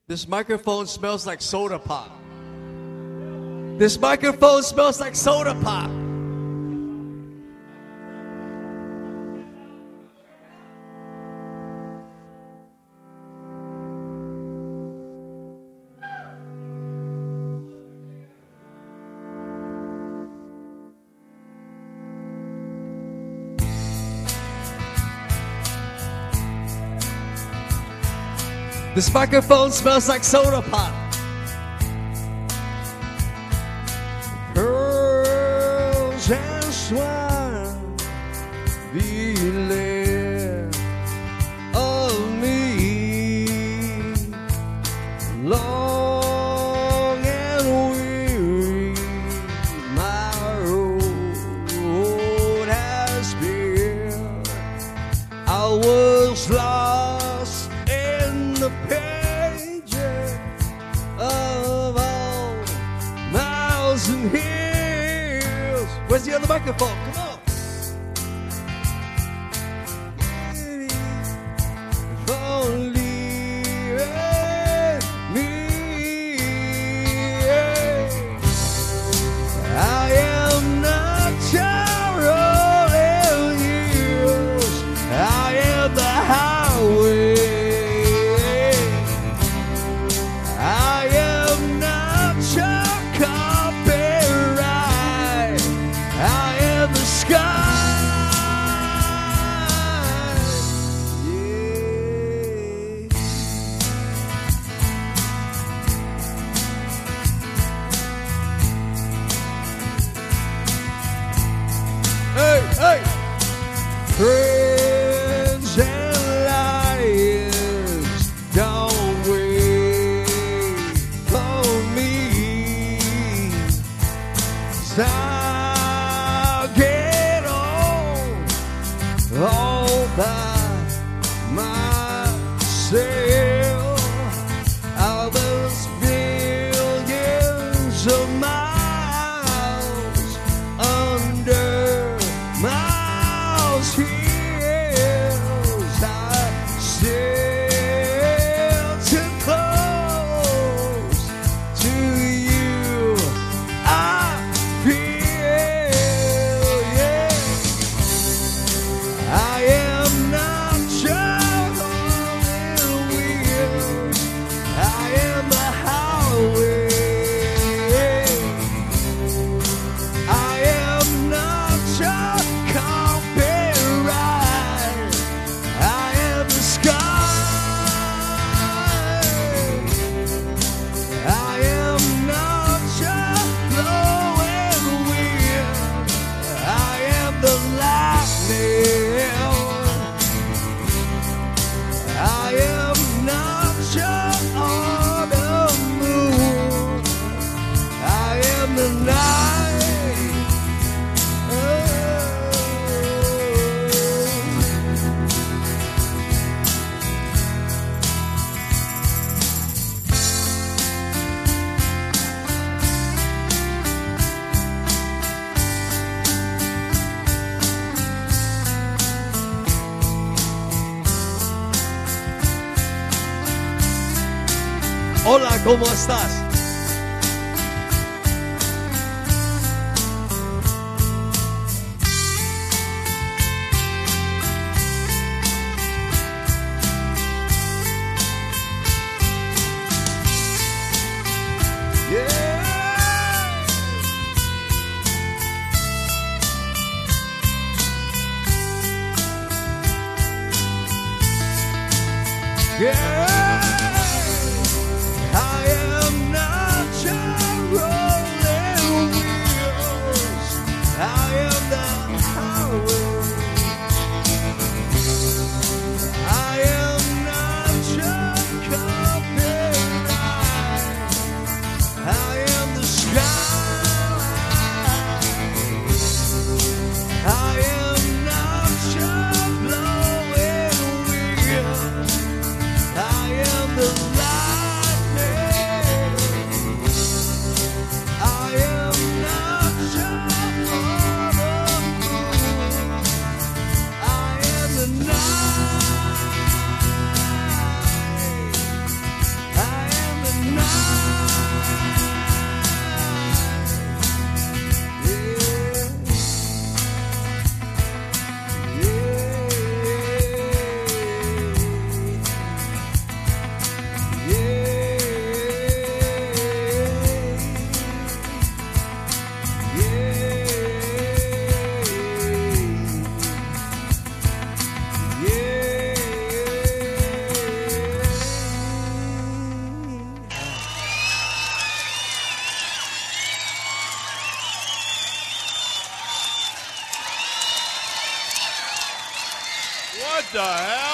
This microphone smells like soda pop. This microphone smells like soda pop. This microphone smells like soda pop. Pearls and swine be led of me, long and weary my road has been. I was lost in the pages of all miles and hills. Where's the other microphone? Come on. If only me. I am not sorrow in years. I am the highway. Hey! Friends and liars, don't wait for me. 'Cause I'll get on all by myself. All those billions of miles under miles hills, I sail too close to you. I feel, yeah, I am not just on the wheels. I am the highway. I am not just copyright. I am the sky. I am not just blowing wind. I am the lightning. I am not just on the moon. I am the night. Hola, ¿cómo estás? I am not just rolling wheels. I am the highway. I am not just copyright. I am the sky. I am not just blowing wheels. I the hell?